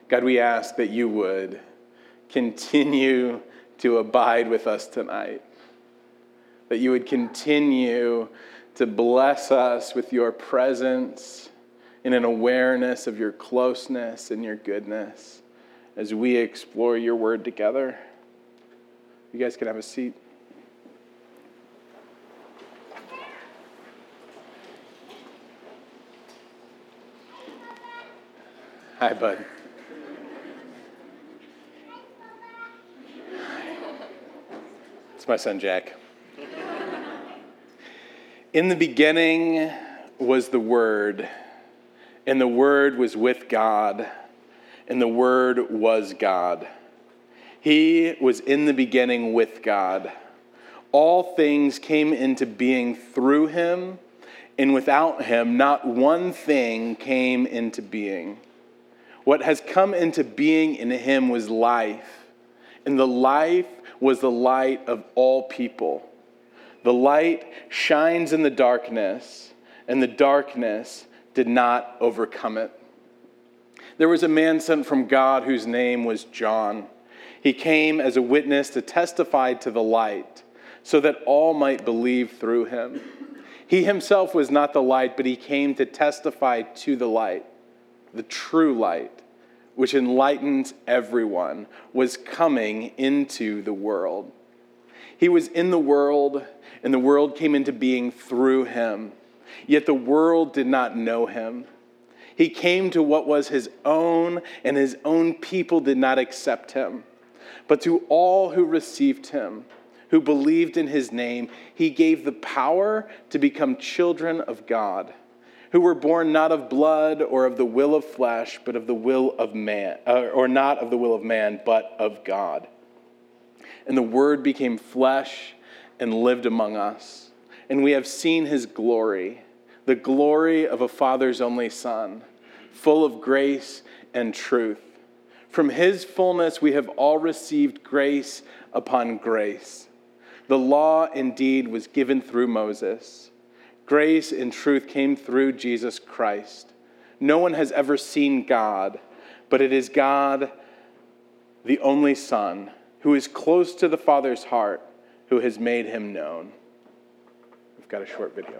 God, we ask that you would continue to abide with us tonight, that you would continue to bless us with your presence in an awareness of your closeness and your goodness as we explore your word together. You guys can have a seat. Hi, bud. It's my son, Jack. In the beginning was the Word, and the Word was with God, and the Word was God. He was in the beginning with God. All things came into being through him, and without him, not one thing came into being. What has come into being in him was life, and the life was the light of all people. The light shines in the darkness, and the darkness did not overcome it. There was a man sent from God whose name was John. He came as a witness to testify to the light, so that all might believe through him. He himself was not the light, but he came to testify to the light. The true light, which enlightens everyone, was coming into the world. He was in the world, and the world came into being through him. Yet the world did not know him. He came to what was his own, and his own people did not accept him. But to all who received him, who believed in his name, he gave the power to become children of God, who were born not of blood or of the will of flesh, but of the will of man, or not of the will of man, but of God. And the Word became flesh and lived among us. And we have seen his glory, the glory of a Father's only Son, full of grace and truth. From his fullness we have all received grace upon grace. The law indeed was given through Moses. Grace and truth came through Jesus Christ. No one has ever seen God, but it is God, the only Son, who is close to the Father's heart, who has made him known. We've got a short video.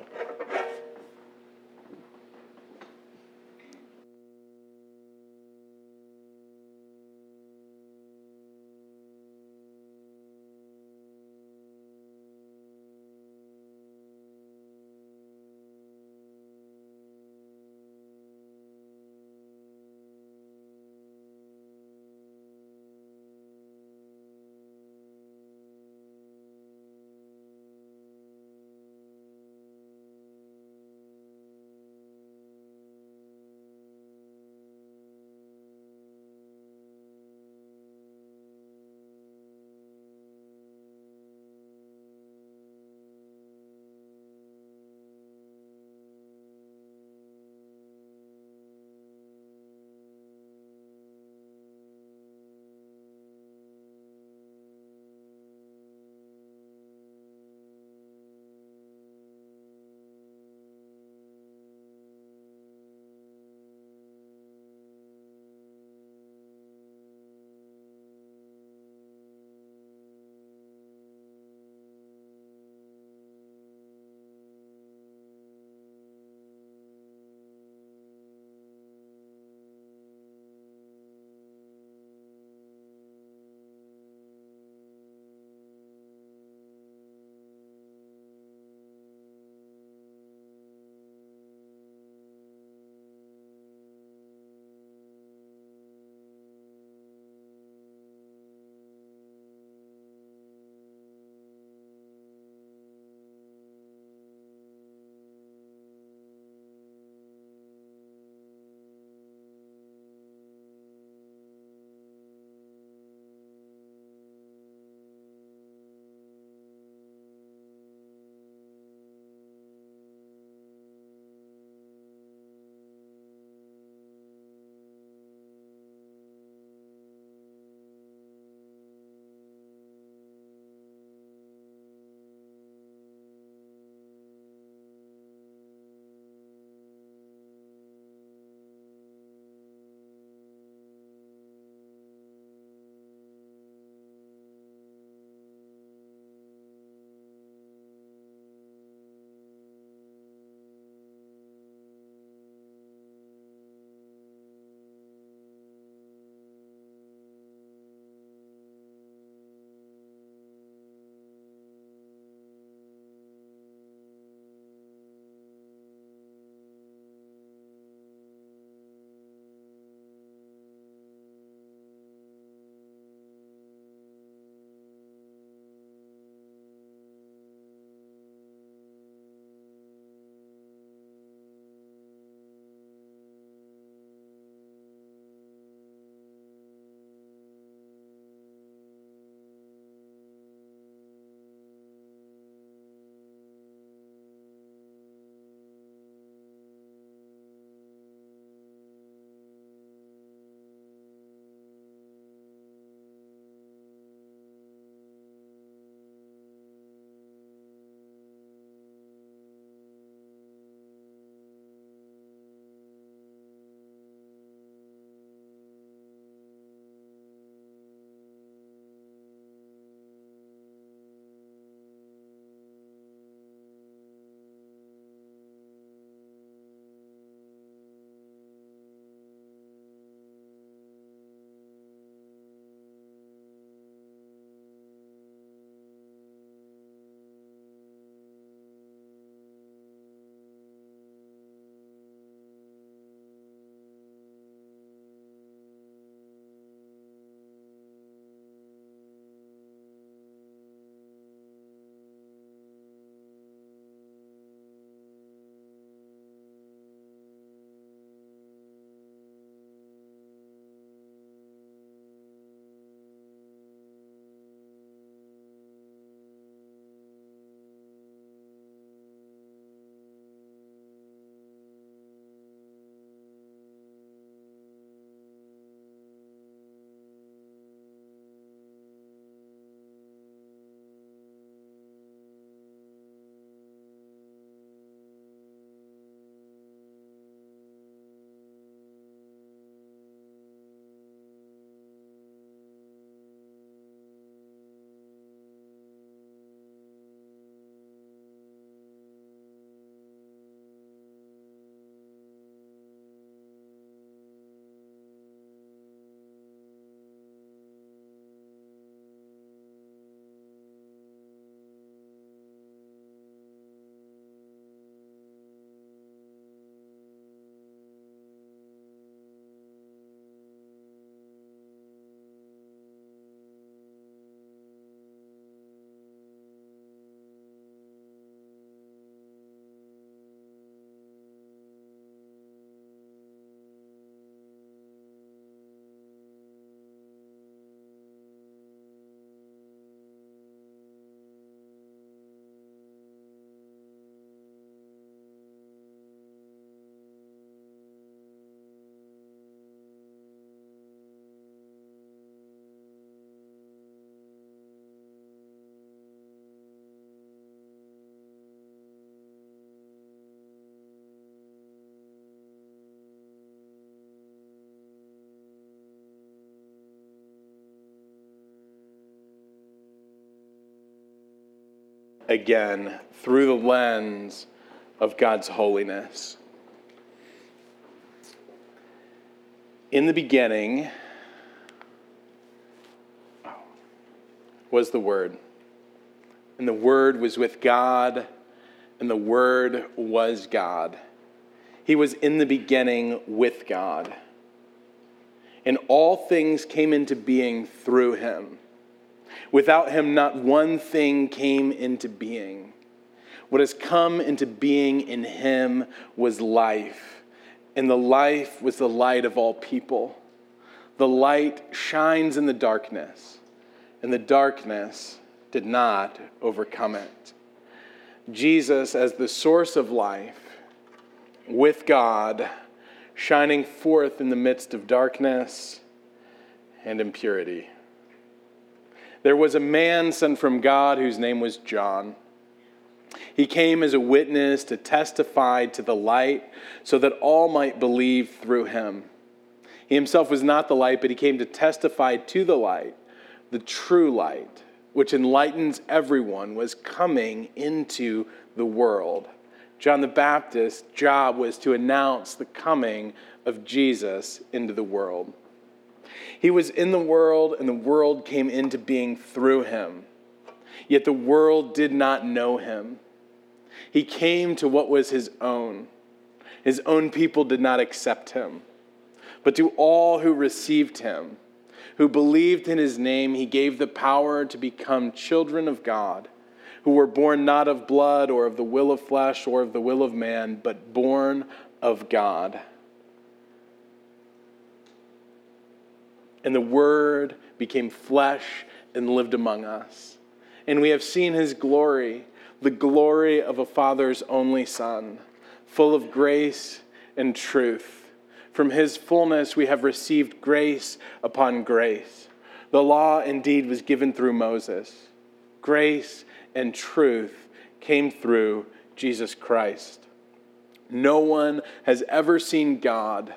again through the lens of God's holiness. In the beginning was the Word, and the Word was with God, and the Word was God. He was in the beginning with God. And all things came into being through him. Without him, not one thing came into being. What has come into being in him was life, and the life was the light of all people. The light shines in the darkness, and the darkness did not overcome it. Jesus as the source of life, with God, shining forth in the midst of darkness and impurity. There was a man sent from God whose name was John. He came as a witness to testify to the light so that all might believe through him. He himself was not the light, but he came to testify to the light, the true light, which enlightens everyone, was coming into the world. John the Baptist's job was to announce the coming of Jesus into the world. He was in the world, and the world came into being through him. Yet the world did not know him. He came to what was his own. His own people did not accept him. But to all who received him, who believed in his name, he gave the power to become children of God, who were born not of blood or of the will of flesh or of the will of man, but born of God. And the Word became flesh and lived among us. And we have seen his glory, the glory of a Father's only Son, full of grace and truth. From his fullness we have received grace upon grace. The law indeed was given through Moses. Grace and truth came through Jesus Christ. No one has ever seen God.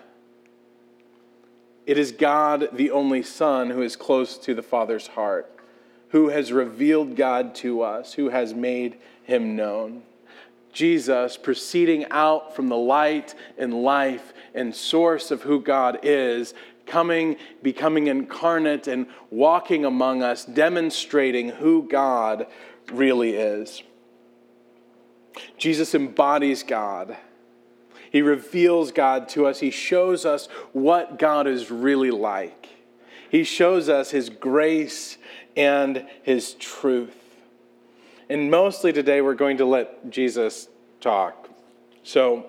It is God, the only Son, who is close to the Father's heart, who has revealed God to us, who has made him known. Jesus, proceeding out from the light and life and source of who God is, becoming incarnate and walking among us, demonstrating who God really is. Jesus embodies God. He reveals God to us. He shows us what God is really like. He shows us his grace and his truth. And mostly today we're going to let Jesus talk. So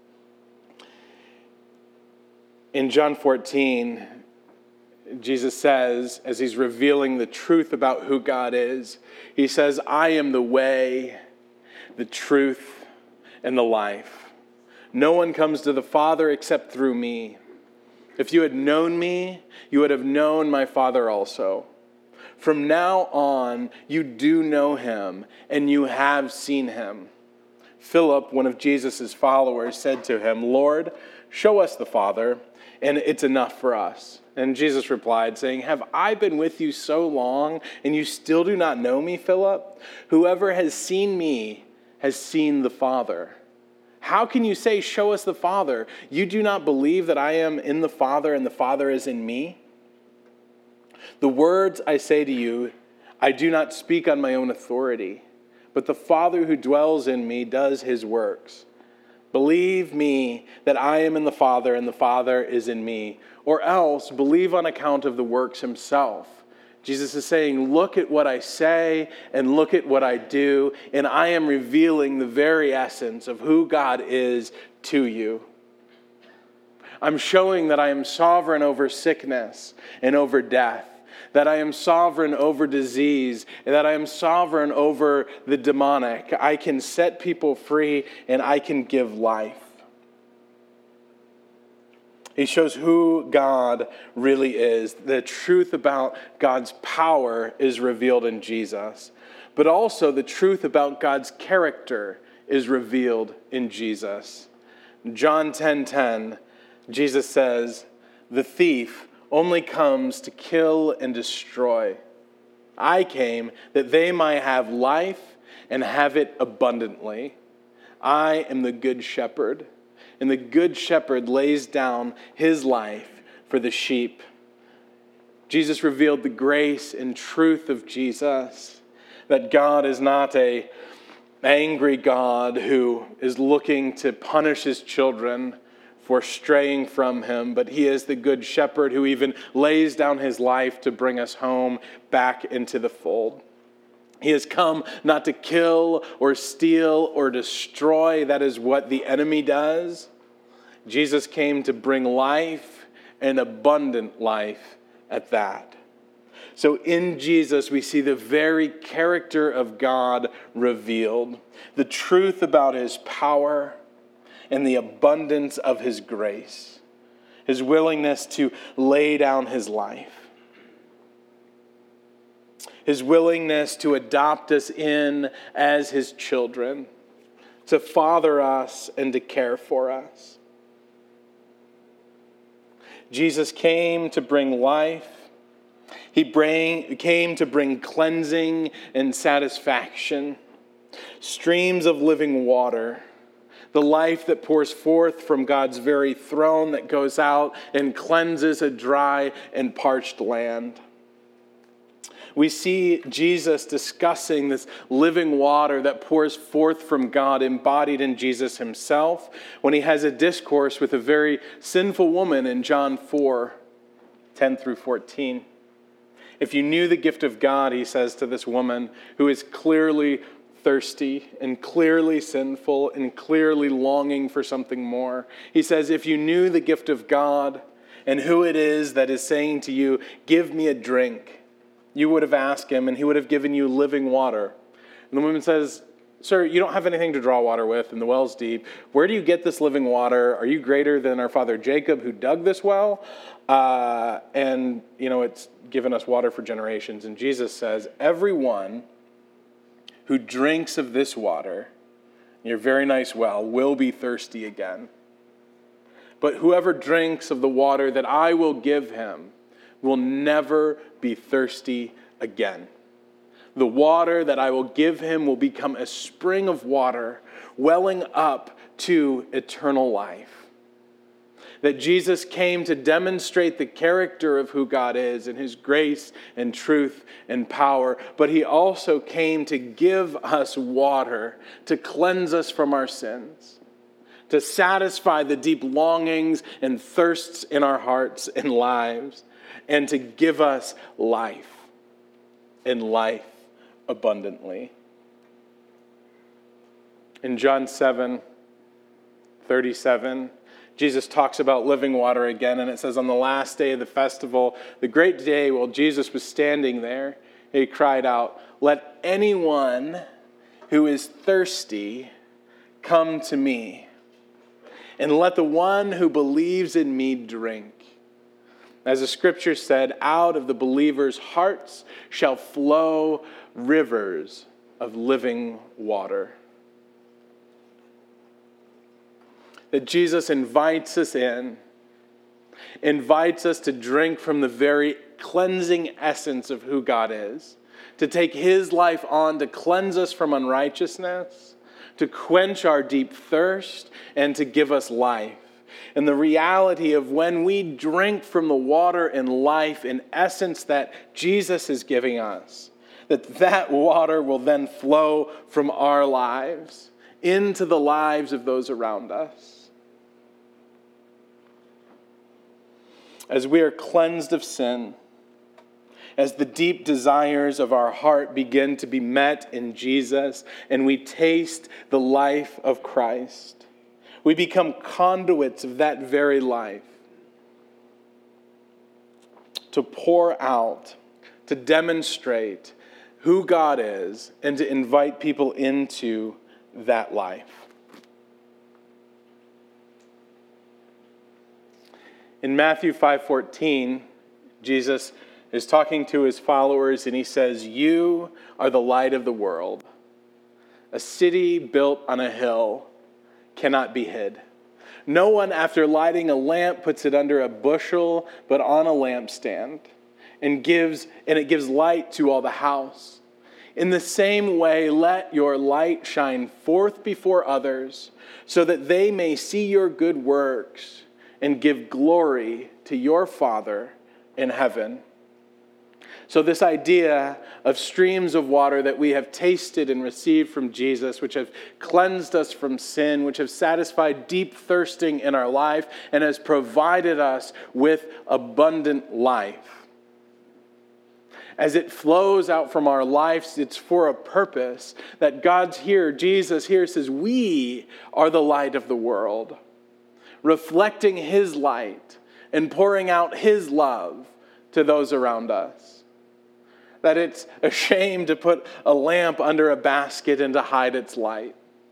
in John 14, Jesus says, as he's revealing the truth about who God is, he says, I am the way, the truth, and the life. No one comes to the Father except through me. If you had known me, you would have known my Father also. From now on, you do know him, and you have seen him. Philip, one of Jesus' followers, said to him, Lord, show us the Father, and it's enough for us. And Jesus replied, saying, have I been with you so long, and you still do not know me, Philip? Whoever has seen me has seen the Father. How can you say, show us the Father? You do not believe that I am in the Father and the Father is in me? The words I say to you, I do not speak on my own authority, but the Father who dwells in me does his works. Believe me that I am in the Father and the Father is in me, or else believe on account of the works himself. Jesus is saying, look at what I say and look at what I do, and I am revealing the very essence of who God is to you. I'm showing that I am sovereign over sickness and over death, that I am sovereign over disease, and that I am sovereign over the demonic. I can set people free and I can give life. He shows who God really is. The truth about God's power is revealed in Jesus. But also the truth about God's character is revealed in Jesus. John 10:10, Jesus says, the thief only comes to kill and destroy. I came that they might have life and have it abundantly. I am the good shepherd, and the good shepherd lays down his life for the sheep. Jesus revealed the grace and truth of Jesus, that God is not an angry God who is looking to punish his children for straying from him, but he is the good shepherd who even lays down his life to bring us home back into the fold. He has come not to kill or steal or destroy. That is what the enemy does. Jesus came to bring life, and abundant life at that. So in Jesus, we see the very character of God revealed, the truth about his power and the abundance of his grace, his willingness to lay down his life, his willingness to adopt us in as his children, to father us and to care for us. Jesus came to bring life. He came to bring cleansing and satisfaction, streams of living water, the life that pours forth from God's very throne that goes out and cleanses a dry and parched land. We see Jesus discussing this living water that pours forth from God, embodied in Jesus himself, when he has a discourse with a very sinful woman in John 4:10-14. If you knew the gift of God, he says to this woman who is clearly thirsty and clearly sinful and clearly longing for something more. He says, if you knew the gift of God and who it is that is saying to you, give me a drink, you would have asked him, and he would have given you living water. And the woman says, sir, you don't have anything to draw water with, and the well's deep. Where do you get this living water? Are you greater than our father Jacob, who dug this well? It's given us water for generations. And Jesus says, everyone who drinks of this water, your very nice well, will be thirsty again. But whoever drinks of the water that I will give him will never be thirsty again. The water that I will give him will become a spring of water welling up to eternal life. That Jesus came to demonstrate the character of who God is and his grace and truth and power, but he also came to give us water to cleanse us from our sins, to satisfy the deep longings and thirsts in our hearts and lives, and to give us life, and life abundantly. In John 7:37, Jesus talks about living water again, and it says, on the last day of the festival, the great day while Jesus was standing there, he cried out, let anyone who is thirsty come to me, and let the one who believes in me drink. As the scripture said, out of the believers' hearts shall flow rivers of living water. That Jesus invites us in, invites us to drink from the very cleansing essence of who God is, to take his life on to cleanse us from unrighteousness, to quench our deep thirst, and to give us life. And the reality of when we drink from the water and life in essence that Jesus is giving us, that water will then flow from our lives into the lives of those around us. As we are cleansed of sin, as the deep desires of our heart begin to be met in Jesus, and we taste the life of Christ, we become conduits of that very life to pour out, to demonstrate who God is, and to invite people into that life. In Matthew 5:14, Jesus is talking to his followers, and he says, you are the light of the world. A city built on a hill cannot be hid. No one, after lighting a lamp, puts it under a bushel, but on a lampstand, and it gives light to all the house. In the same way, let your light shine forth before others, so that they may see your good works and give glory to your Father in heaven. So this idea of streams of water that we have tasted and received from Jesus, which have cleansed us from sin, which have satisfied deep thirsting in our life, and has provided us with abundant life. As it flows out from our lives, it's for a purpose that God's here, Jesus here says, we are the light of the world, reflecting his light and pouring out his love to those around us. That it's a shame to put a lamp under a basket and to hide its light.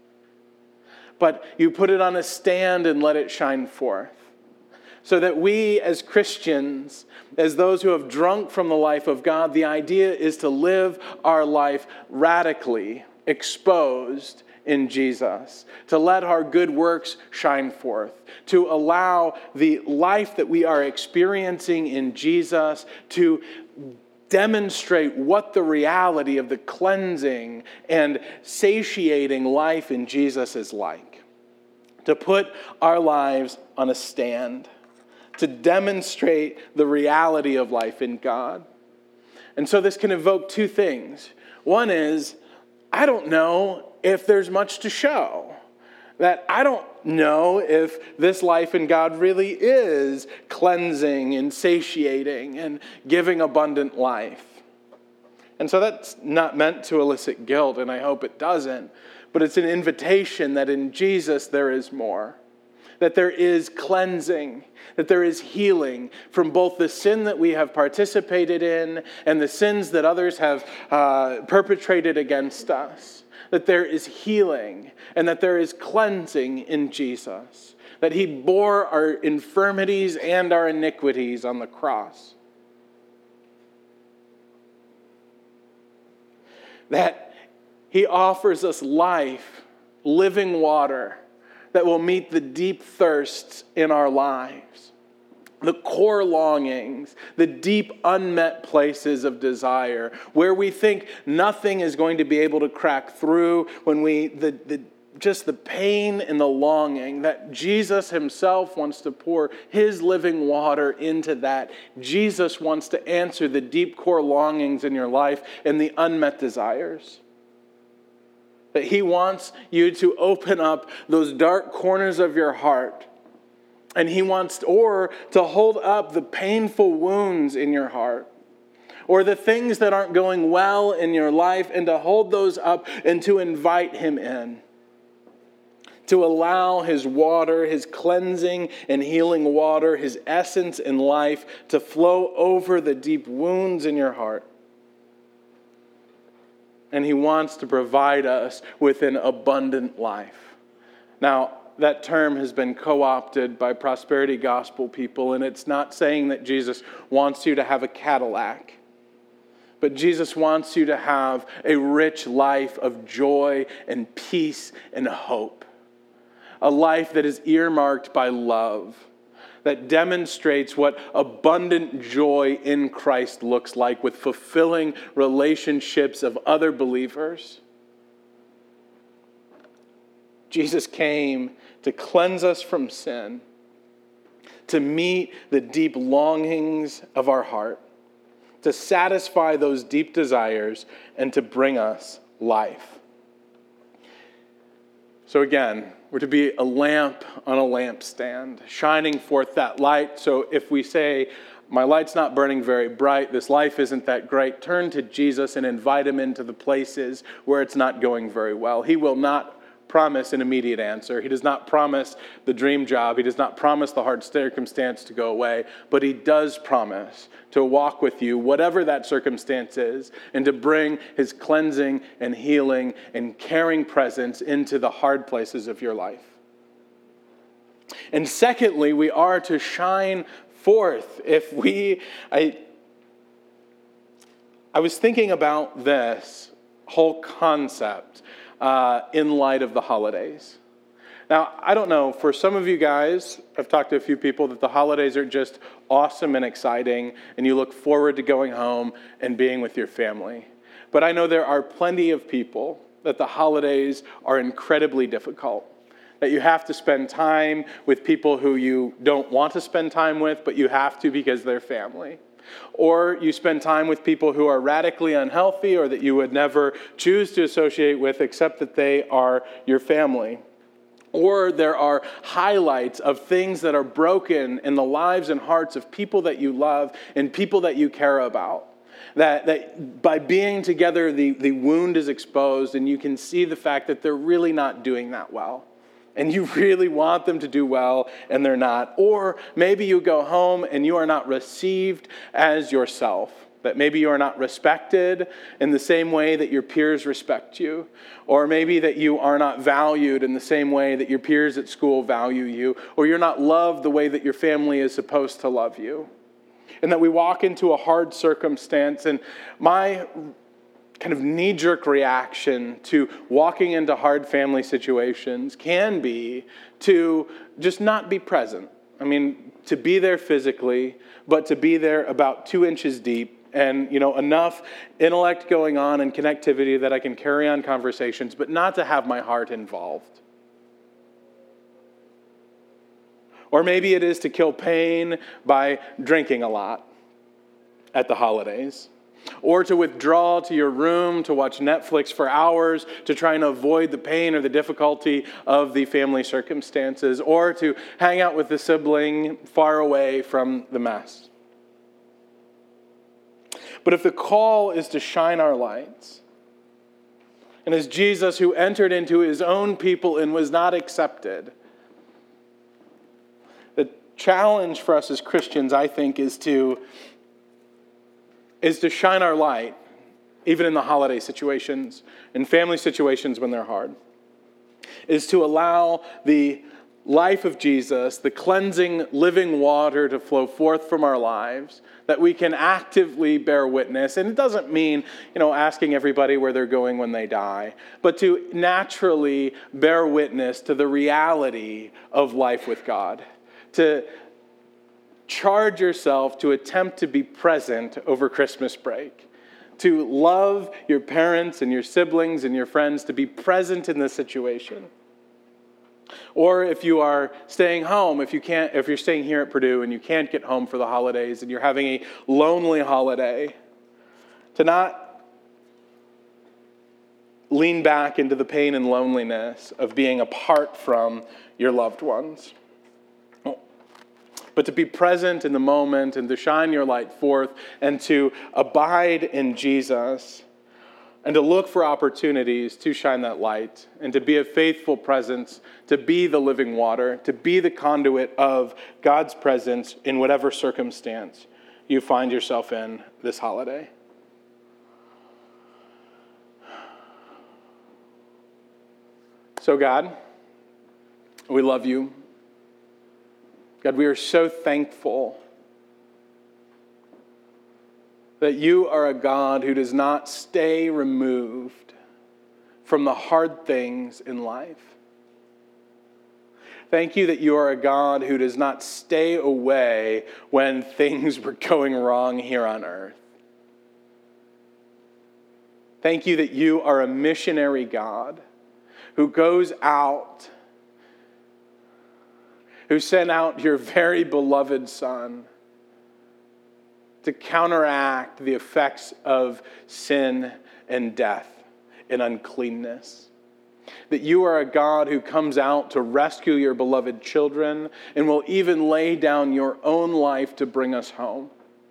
But you put it on a stand and let it shine forth. So that we as Christians, as those who have drunk from the life of God, the idea is to live our life radically exposed in Jesus, to let our good works shine forth, to allow the life that we are experiencing in Jesus to demonstrate what the reality of the cleansing and satiating life in Jesus is like. To put our lives on a stand, to demonstrate the reality of life in God. And so this can evoke two things. One is, I don't know if there's much to show. That I don't know if this life in God really is cleansing and satiating and giving abundant life. And so that's not meant to elicit guilt, and I hope it doesn't. But it's an invitation that in Jesus there is more. That there is cleansing, that there is healing from both the sin that we have participated in and the sins that others have perpetrated against us. That there is healing and that there is cleansing in Jesus. That he bore our infirmities and our iniquities on the cross. That he offers us life, living water, that will meet the deep thirsts in our lives. The core longings, the deep unmet places of desire, where we think nothing is going to be able to crack through, when just the pain and the longing that Jesus himself wants to pour his living water into that. Jesus wants to answer the deep core longings in your life and the unmet desires. That he wants you to open up those dark corners of your heart. And he wants to hold up the painful wounds in your heart. Or the things that aren't going well in your life, and to hold those up and to invite him in. To allow his water, his cleansing and healing water, his essence and life to flow over the deep wounds in your heart. And he wants to provide us with an abundant life. Now, that term has been co-opted by prosperity gospel people, and it's not saying that Jesus wants you to have a Cadillac. But Jesus wants you to have a rich life of joy and peace and hope. A life that is earmarked by love, that demonstrates what abundant joy in Christ looks like with fulfilling relationships of other believers. Jesus came to cleanse us from sin, to meet the deep longings of our heart, to satisfy those deep desires, and to bring us life. So again, we're to be a lamp on a lampstand, shining forth that light. So if we say, my light's not burning very bright, this life isn't that great, turn to Jesus and invite him into the places where it's not going very well. He will not promise an immediate answer. He does not promise the dream job. He does not promise the hard circumstance to go away. But he does promise to walk with you, whatever that circumstance is, and to bring his cleansing and healing and caring presence into the hard places of your life. And secondly, we are to shine forth. I was thinking about this whole concept in light of the holidays. Now, I don't know, for some of you guys, I've talked to a few people that the holidays are just awesome and exciting, and you look forward to going home and being with your family. But I know there are plenty of people that the holidays are incredibly difficult, that you have to spend time with people who you don't want to spend time with, but you have to because they're family. Or you spend time with people who are radically unhealthy or that you would never choose to associate with except that they are your family. Or there are highlights of things that are broken in the lives and hearts of people that you love and people that you care about. That by being together, the wound is exposed and you can see the fact that they're really not doing that well. And you really want them to do well and they're not. Or maybe you go home and you are not received as yourself. That maybe you are not respected in the same way that your peers respect you. Or maybe that you are not valued in the same way that your peers at school value you. Or you're not loved the way that your family is supposed to love you. And that we walk into a hard circumstance, and my kind of knee-jerk reaction to walking into hard family situations can be to just not be present. I mean, to be there physically, but to be there about 2 inches deep and, enough intellect going on and connectivity that I can carry on conversations, but not to have my heart involved. Or maybe it is to kill pain by drinking a lot at the holidays. Or to withdraw to your room to watch Netflix for hours to try and avoid the pain or the difficulty of the family circumstances. Or to hang out with the sibling far away from the mess. But if the call is to shine our lights, and as Jesus who entered into his own people and was not accepted, the challenge for us as Christians, I think, is to shine our light, even in the holiday situations, in family situations when they're hard, is to allow the life of Jesus, the cleansing, living water to flow forth from our lives, that we can actively bear witness. And it doesn't mean, asking everybody where they're going when they die, but to naturally bear witness to the reality of life with God, to charge yourself to attempt to be present over Christmas break, to love your parents and your siblings and your friends, to be present in this situation. Or if you are staying home, if you're staying here at Purdue and you can't get home for the holidays and you're having a lonely holiday, to not lean back into the pain and loneliness of being apart from your loved ones, but to be present in the moment and to shine your light forth and to abide in Jesus and to look for opportunities to shine that light and to be a faithful presence, to be the living water, to be the conduit of God's presence in whatever circumstance you find yourself in this holiday. So God, we love you. God, we are so thankful that you are a God who does not stay removed from the hard things in life. Thank you that you are a God who does not stay away when things were going wrong here on earth. Thank you that you are a missionary God who goes out, who sent out your very beloved Son to counteract the effects of sin and death and uncleanness. That you are a God who comes out to rescue your beloved children and will even lay down your own life to bring us home.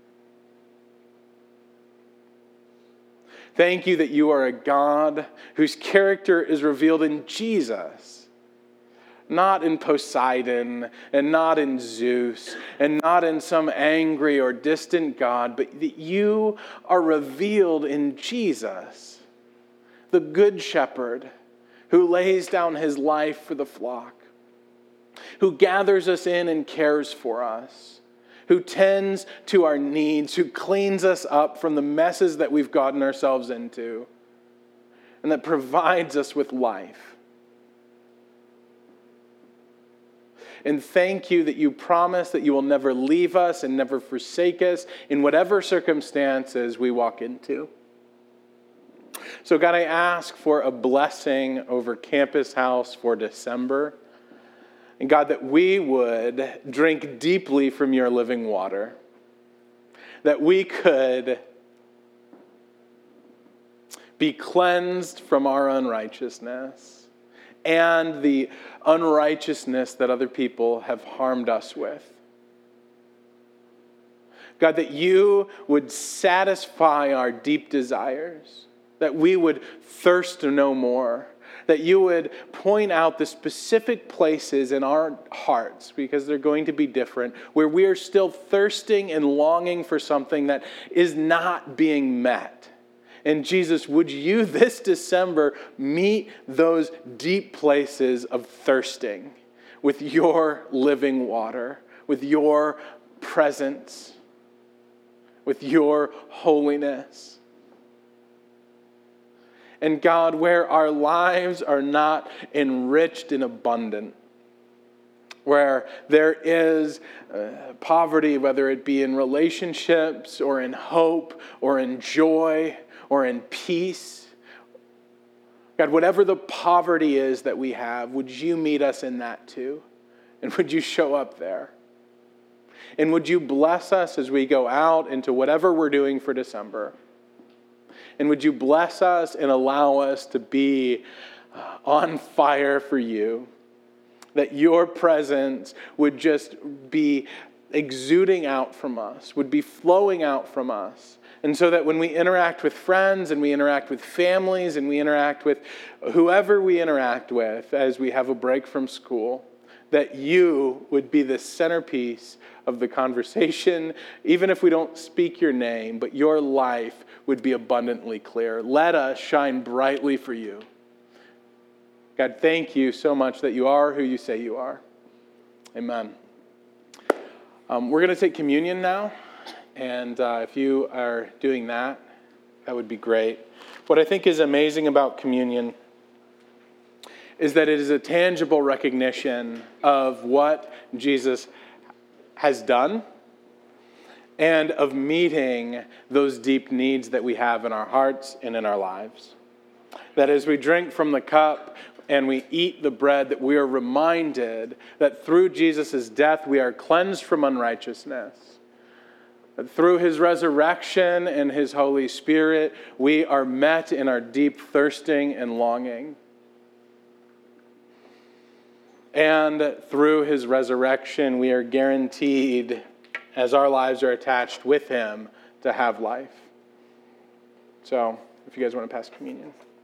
Thank you that you are a God whose character is revealed in Jesus. Not in Poseidon, and not in Zeus, and not in some angry or distant God, but that you are revealed in Jesus, the Good Shepherd, who lays down his life for the flock, who gathers us in and cares for us, who tends to our needs, who cleans us up from the messes that we've gotten ourselves into, and that provides us with life. And thank you that you promise that you will never leave us and never forsake us in whatever circumstances we walk into. So God, I ask for a blessing over Campus House for December. And God, that we would drink deeply from your living water. That we could be cleansed from our unrighteousness and the unrighteousness that other people have harmed us with. God, that you would satisfy our deep desires, that we would thirst to know more, that you would point out the specific places in our hearts, because they're going to be different, where we are still thirsting and longing for something that is not being met. And Jesus, would you this December meet those deep places of thirsting with your living water, with your presence, with your holiness. And God, where our lives are not enriched and abundant, where there is poverty, whether it be in relationships or in hope or in joy or in peace, God, whatever the poverty is that we have, would you meet us in that too? And would you show up there? And would you bless us as we go out into whatever we're doing for December? And would you bless us and allow us to be on fire for you? That your presence would just be exuding out from us, would be flowing out from us. And so that when we interact with friends and we interact with families and we interact with whoever we interact with as we have a break from school, that you would be the centerpiece of the conversation, even if we don't speak your name, but your life would be abundantly clear. Let us shine brightly for you. God, thank you so much that you are who you say you are. Amen. We're going to take communion now, and if you are doing that, that would be great. What I think is amazing about communion is that it is a tangible recognition of what Jesus has done and of meeting those deep needs that we have in our hearts and in our lives. That as we drink from the cup and we eat the bread, that we are reminded that through Jesus' death we are cleansed from unrighteousness. That through his resurrection and his Holy Spirit, we are met in our deep thirsting and longing. And through his resurrection, we are guaranteed, as our lives are attached with him, to have life. So, if you guys want to pass communion.